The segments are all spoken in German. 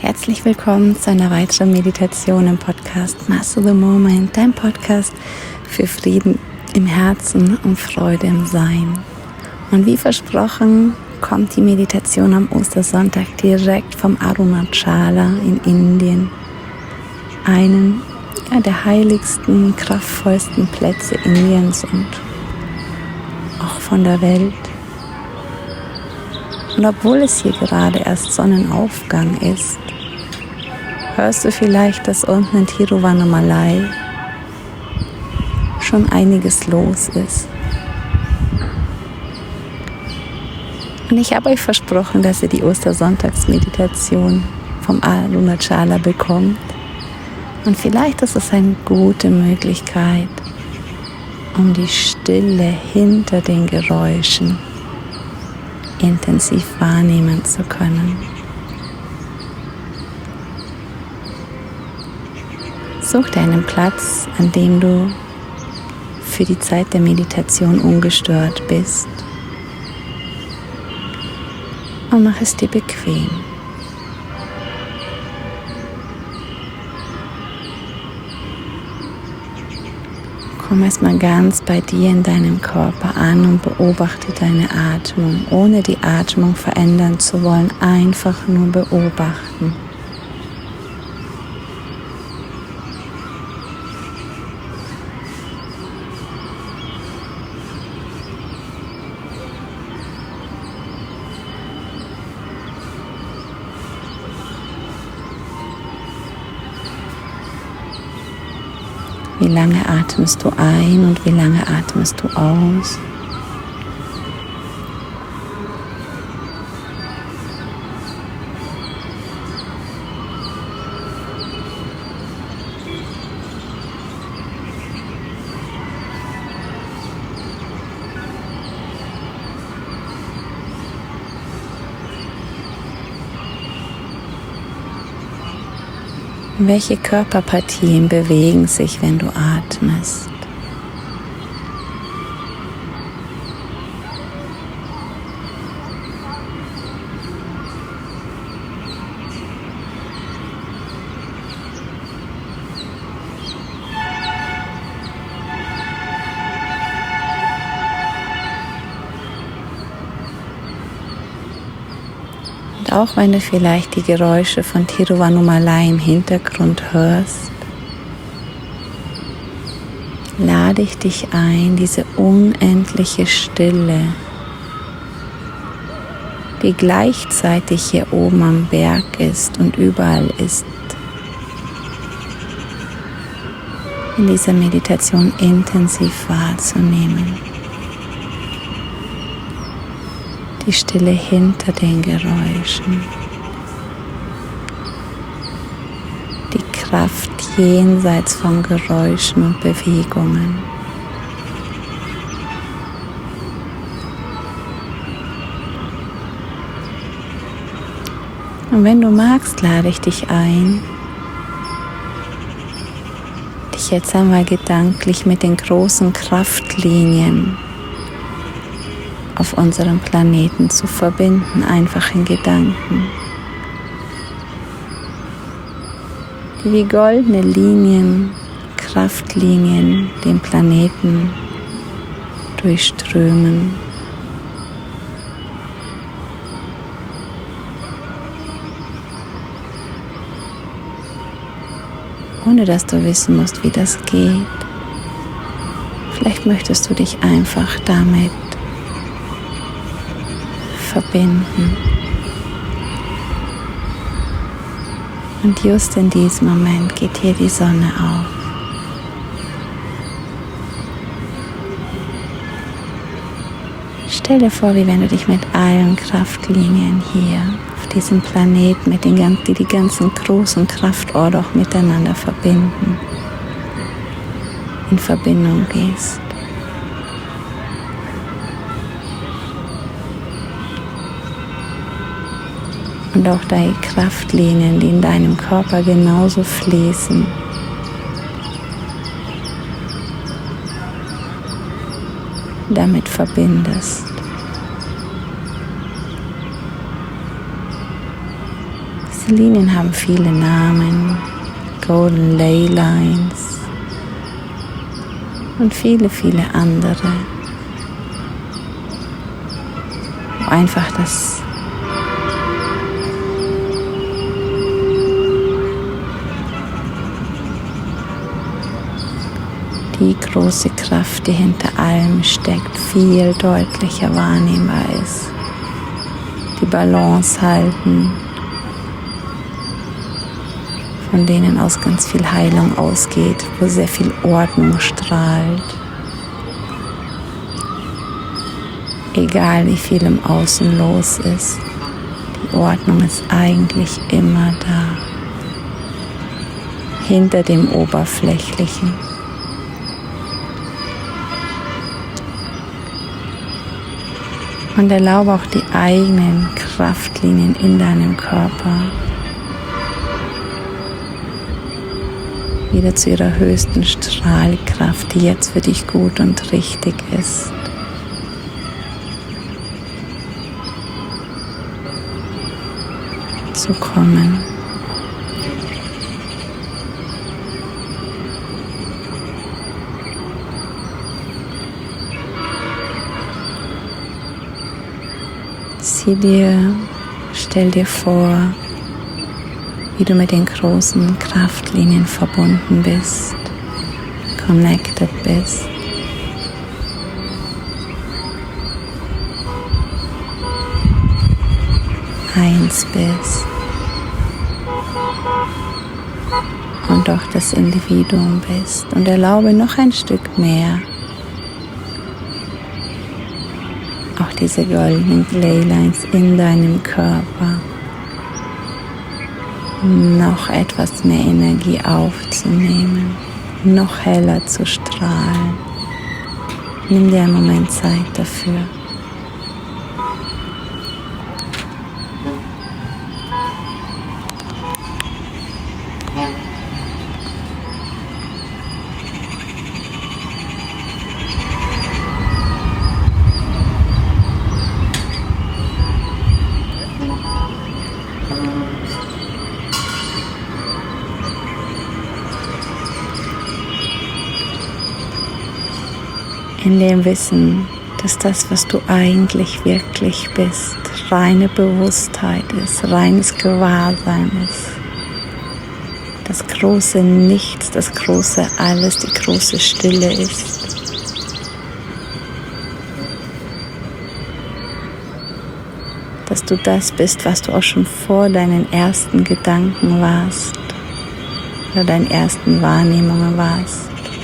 Herzlich willkommen zu einer weiteren Meditation im Podcast Master the Moment, dein Podcast für Frieden im Herzen und Freude im Sein. Und wie versprochen kommt die Meditation am Ostersonntag direkt vom Arunachala in Indien, einen der heiligsten, kraftvollsten Plätze Indiens und auch von der Welt. Und obwohl es hier gerade erst Sonnenaufgang ist, hörst du vielleicht, dass unten in Tiruvannamalai schon einiges los ist. Und ich habe euch versprochen, dass ihr die Ostersonntagsmeditation vom Arunachala bekommt. Und vielleicht ist es eine gute Möglichkeit, um die Stille hinter den Geräuschen intensiv wahrnehmen zu können. Such dir einen Platz, an dem du für die Zeit der Meditation ungestört bist und mach es dir bequem. Komm erstmal ganz bei dir in deinem Körper an und beobachte deine Atmung, ohne die Atmung verändern zu wollen, einfach nur beobachten. Wie lange atmest du ein und wie lange atmest du aus? Welche Körperpartien bewegen sich, wenn du atmest? Auch wenn du vielleicht die Geräusche von Tiruvannamalai im Hintergrund hörst, lade ich dich ein, diese unendliche Stille, die gleichzeitig hier oben am Berg ist und überall ist, in dieser Meditation intensiv wahrzunehmen. Die Stille hinter den Geräuschen, die Kraft jenseits von Geräuschen und Bewegungen. Und wenn du magst, lade ich dich ein, dich jetzt einmal gedanklich mit den großen Kraftlinien auf unserem Planeten zu verbinden, einfach in Gedanken, die wie goldene Linien, Kraftlinien den Planeten durchströmen. Ohne dass du wissen musst, wie das geht. Vielleicht möchtest du dich einfach damit verbinden. Und just in diesem Moment geht hier die Sonne auf. Stell dir vor, wie wenn du dich mit allen Kraftlinien hier auf diesem Planeten, die die ganzen großen Kraftorte auch miteinander verbinden, in Verbindung gehst. Und auch deine Kraftlinien, die in deinem Körper genauso fließen, damit verbindest. Diese Linien haben viele Namen, Golden Ley Lines und viele, viele andere. Einfach das die große Kraft, die hinter allem steckt, viel deutlicher wahrnehmbar ist. Die Balance halten, von denen aus ganz viel Heilung ausgeht, wo sehr viel Ordnung strahlt. Egal wie viel im Außen los ist, die Ordnung ist eigentlich immer da, hinter dem Oberflächlichen. Und erlaube auch die eigenen Kraftlinien in deinem Körper wieder zu ihrer höchsten Strahlkraft, die jetzt für dich gut und richtig ist. Zu kommen. Stell dir vor, wie du mit den großen Kraftlinien verbunden bist, connected bist. Eins bist und auch das Individuum bist und erlaube noch ein Stück mehr, auch diese goldenen Leylines in deinem Körper noch etwas mehr Energie aufzunehmen, noch heller zu strahlen. Nimm dir einen Moment Zeit dafür. In dem Wissen, dass das, was du eigentlich wirklich bist, reine Bewusstheit ist, reines Gewahrsein ist. Das große Nichts, das große Alles, die große Stille ist. Dass du das bist, was du auch schon vor deinen ersten Gedanken warst oder deinen ersten Wahrnehmungen warst.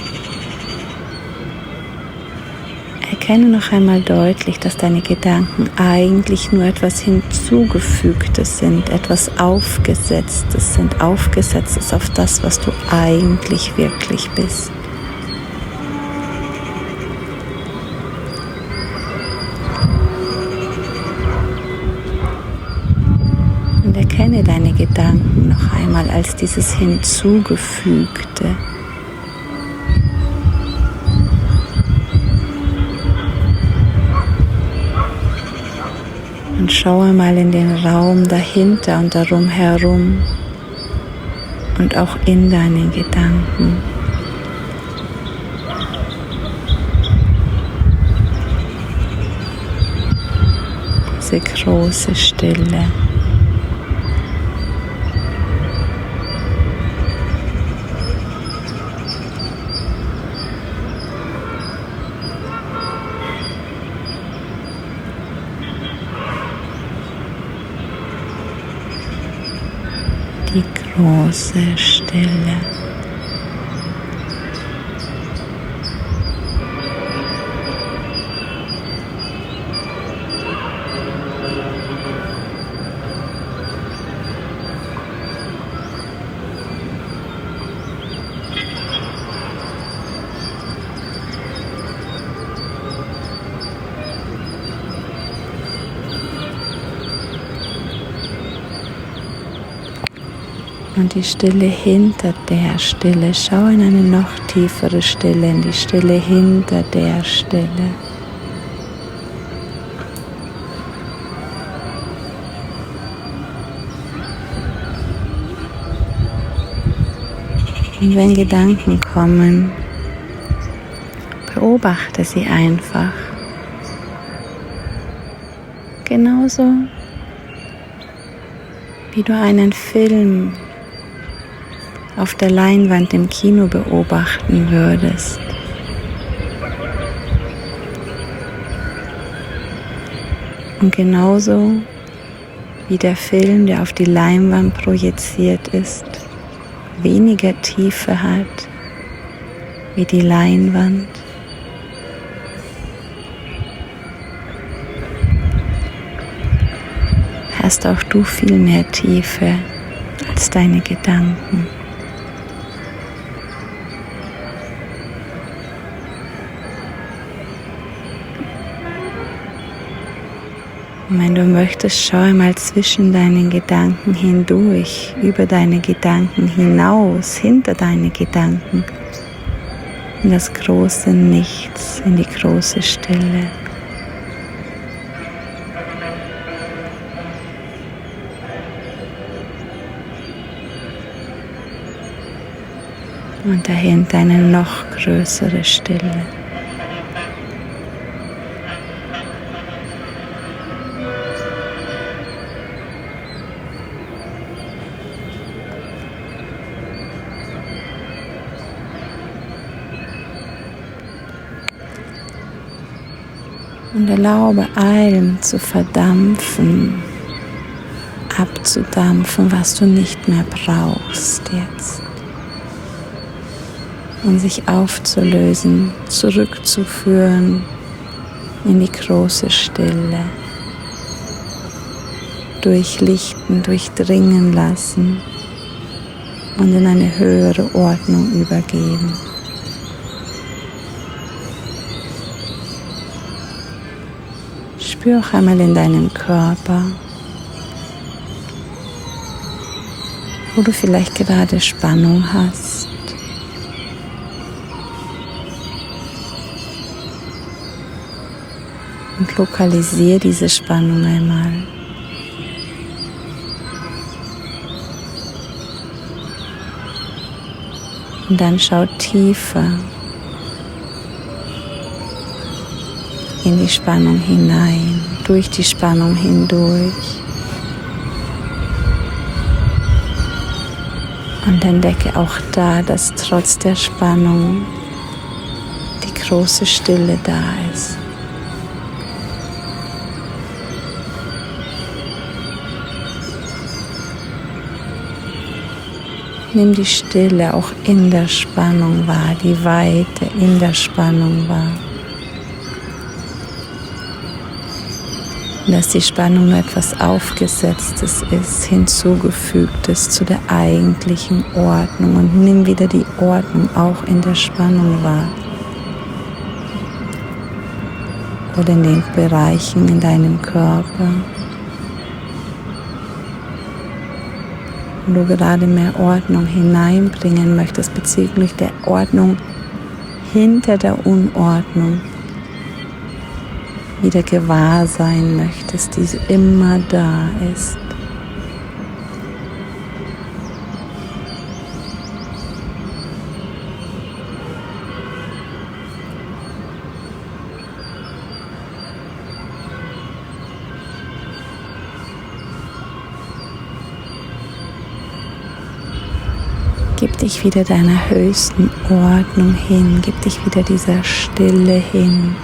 Erkenne noch einmal deutlich, dass deine Gedanken eigentlich nur etwas Hinzugefügtes sind, etwas Aufgesetztes sind, Aufgesetztes auf das, was du eigentlich wirklich bist. Und erkenne deine Gedanken noch einmal als dieses Hinzugefügte. Und schaue mal in den Raum dahinter und darum herum und auch in deinen Gedanken. Diese große Stille. Die große Stille. Und die Stille hinter der Stille, schau in eine noch tiefere Stille, in die Stille hinter der Stille. Und wenn Gedanken kommen, beobachte sie einfach. Genauso wie du einen Film auf der Leinwand im Kino beobachten würdest. Und genauso wie der Film, der auf die Leinwand projiziert ist, weniger Tiefe hat wie die Leinwand, hast auch du viel mehr Tiefe als deine Gedanken. Und wenn du möchtest, schau einmal zwischen deinen Gedanken hindurch, über deine Gedanken hinaus, hinter deine Gedanken, in das große Nichts, in die große Stille. Und dahinter eine noch größere Stille. Und erlaube allem zu verdampfen, abzudampfen, was du nicht mehr brauchst jetzt. Und sich aufzulösen, zurückzuführen in die große Stille. Durchlichten, durchdringen lassen und in eine höhere Ordnung übergeben. Spür auch einmal in deinen Körper, wo du vielleicht gerade Spannung hast. Und lokalisiere diese Spannung einmal. Und dann schau tiefer in die Spannung hinein, durch die Spannung hindurch. Und entdecke auch da, dass trotz der Spannung die große Stille da ist. Nimm die Stille auch in der Spannung wahr, die Weite in der Spannung wahr. Dass die Spannung nur etwas Aufgesetztes ist, hinzugefügtes zu der eigentlichen Ordnung. Und nimm wieder die Ordnung auch in der Spannung wahr. Oder in den Bereichen in deinem Körper, wo du gerade mehr Ordnung hineinbringen möchtest bezüglich der Ordnung hinter der Unordnung, wieder gewahr sein möchtest, die immer da ist. Gib dich wieder deiner höchsten Ordnung hin, gib dich wieder dieser Stille hin.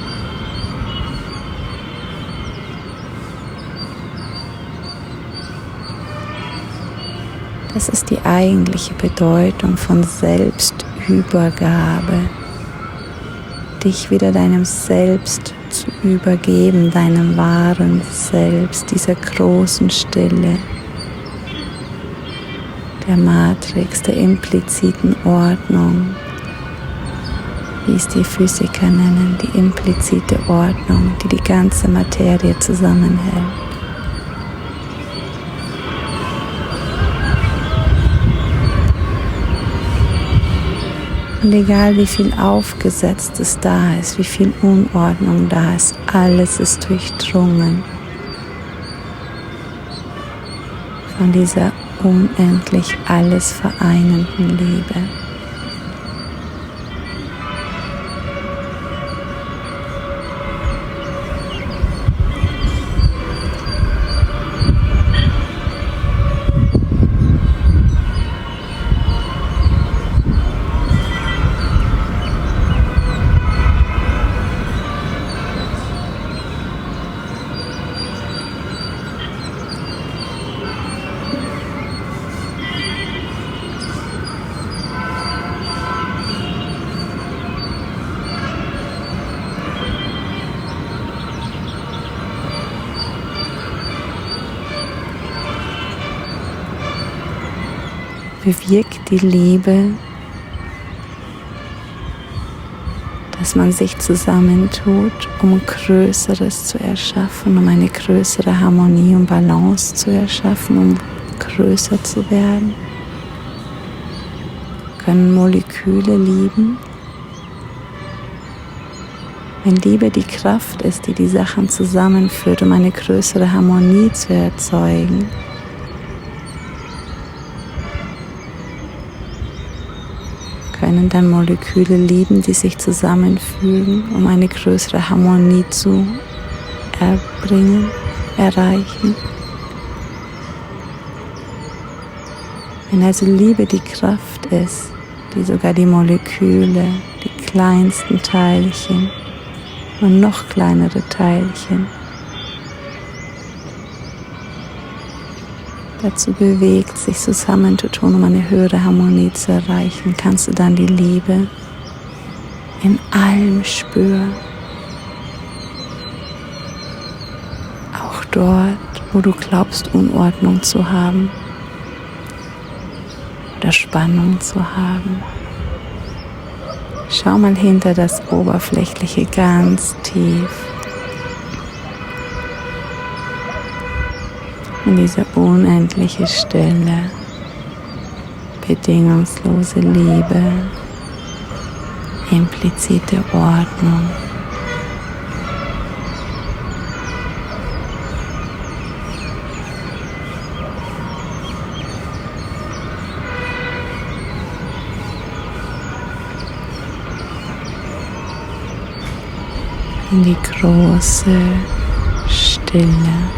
Das ist die eigentliche Bedeutung von Selbstübergabe. Dich wieder deinem Selbst zu übergeben, deinem wahren Selbst, dieser großen Stille, der Matrix, der impliziten Ordnung, wie es die Physiker nennen, die implizite Ordnung, die die ganze Materie zusammenhält. Und egal wie viel Aufgesetztes da ist, wie viel Unordnung da ist, alles ist durchdrungen von dieser unendlich alles vereinenden Liebe. Bewirkt die Liebe, dass man sich zusammentut, um Größeres zu erschaffen, um eine größere Harmonie und Balance zu erschaffen, um größer zu werden? Können Moleküle lieben? Wenn Liebe die Kraft ist, die die Sachen zusammenführt, um eine größere Harmonie zu erzeugen, können dann Moleküle lieben, die sich zusammenfügen, um eine größere Harmonie zu erreichen. Wenn also Liebe die Kraft ist, die sogar die Moleküle, die kleinsten Teilchen und noch kleinere Teilchen dazu bewegt, sich zusammenzutun, um eine höhere Harmonie zu erreichen, kannst du dann die Liebe in allem spüren. Auch dort, wo du glaubst, Unordnung zu haben oder Spannung zu haben. Schau mal hinter das Oberflächliche ganz tief. In diese unendliche Stille, bedingungslose Liebe, implizite Ordnung. In die große Stille.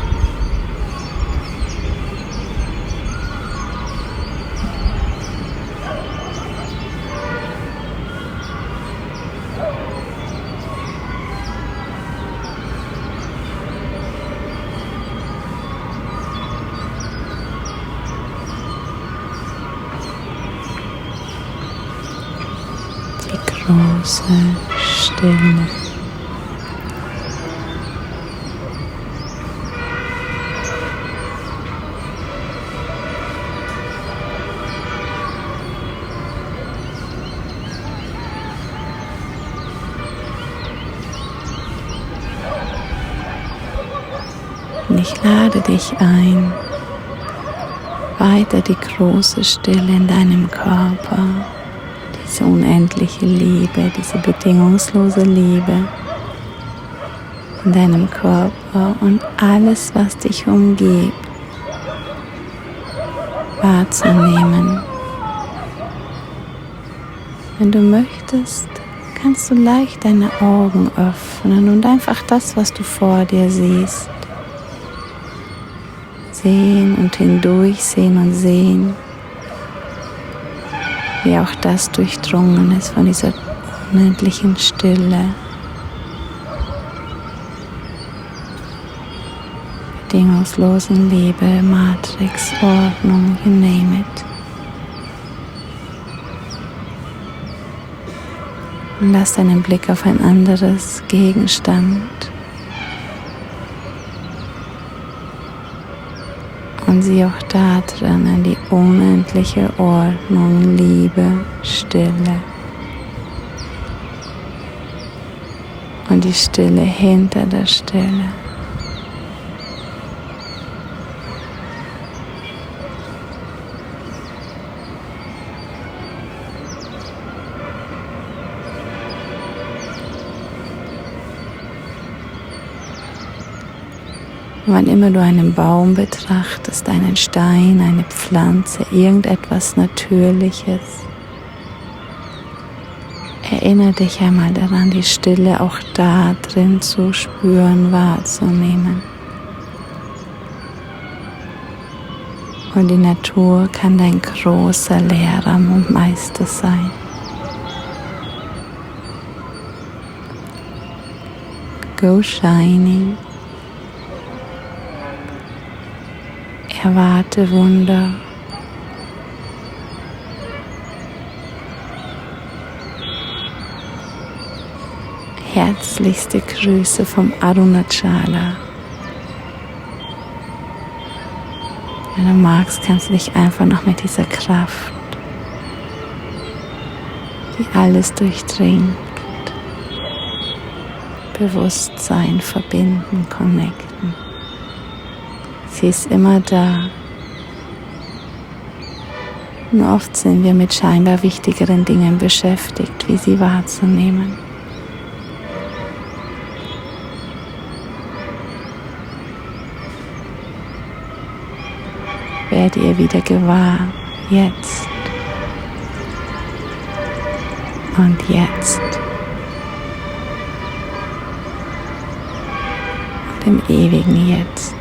Die große Stille. Und ich lade dich ein, weiter die große Stille in deinem Körper, diese unendliche Liebe, diese bedingungslose Liebe in deinem Körper und alles, was dich umgibt, wahrzunehmen. Wenn du möchtest, kannst du leicht deine Augen öffnen und einfach das, was du vor dir siehst, sehen und hindurchsehen und sehen, wie auch das durchdrungen ist von dieser unendlichen Stille, bedingungslosen Liebe, Matrix, Ordnung, you name it. Und lass deinen Blick auf ein anderes Gegenstand und sieh auch da drinnen die unendliche Ordnung, Liebe, Stille und die Stille hinter der Stille. Wann immer du einen Baum betrachtest, einen Stein, eine Pflanze, irgendetwas Natürliches, erinnere dich einmal daran, die Stille auch da drin zu spüren, wahrzunehmen. Und die Natur kann dein großer Lehrer und Meister sein. Go shining. Erwarte Wunder. Herzlichste Grüße vom Arunachala. Wenn du magst, kannst du dich einfach noch mit dieser Kraft, die alles durchdringt, Bewusstsein verbinden, connecten. Sie ist immer da. Nur oft sind wir mit scheinbar wichtigeren Dingen beschäftigt, wie sie wahrzunehmen. Werde ihr wieder gewahr, jetzt und jetzt und im ewigen Jetzt.